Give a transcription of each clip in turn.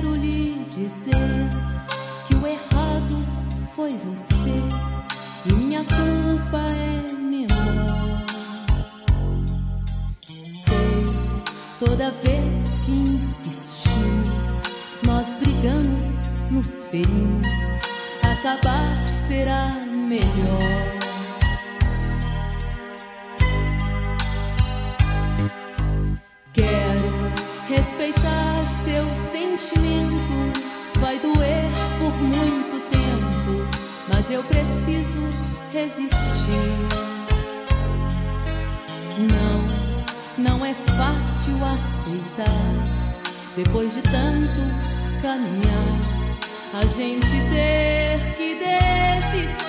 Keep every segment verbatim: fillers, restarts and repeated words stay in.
quero lhe dizer que o errado foi você e minha culpa é menor. Sei, toda vez que insistimos, nós brigamos, nos ferimos, acabar será melhor. Quero respeitar seu sentimento, vai doer por muito tempo, mas eu preciso resistir. Não, não é fácil aceitar, depois de tanto caminhar, a gente ter que desistir.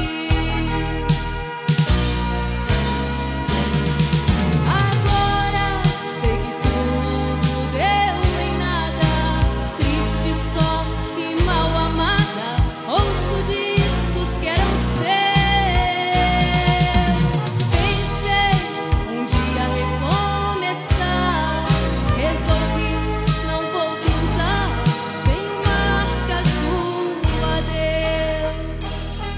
Agora sei que tudo deu em nada, triste só e mal amada. Ouço discos que eram seus. Pensei um dia recomeçar, resolvi não vou tentar. Tenho marcas do adeus.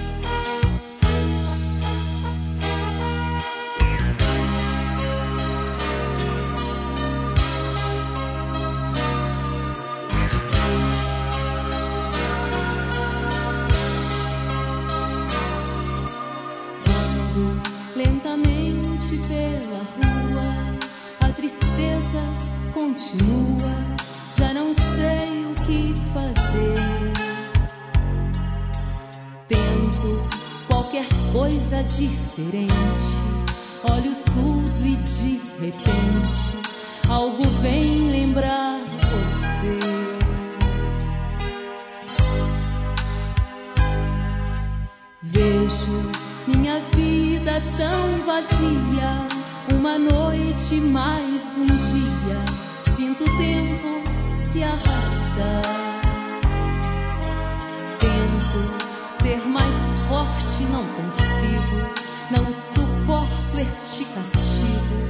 Ando lentamente pela rua, a tristeza continua, já não sei o que fazer. Tento qualquer coisa diferente, olho tudo e de repente algo vem lembrar você. Vejo minha vida tão vazia, uma noite mais um dia, sinto o tempo se arrastar. Tento ser mais forte, não consigo, não suporto este castigo.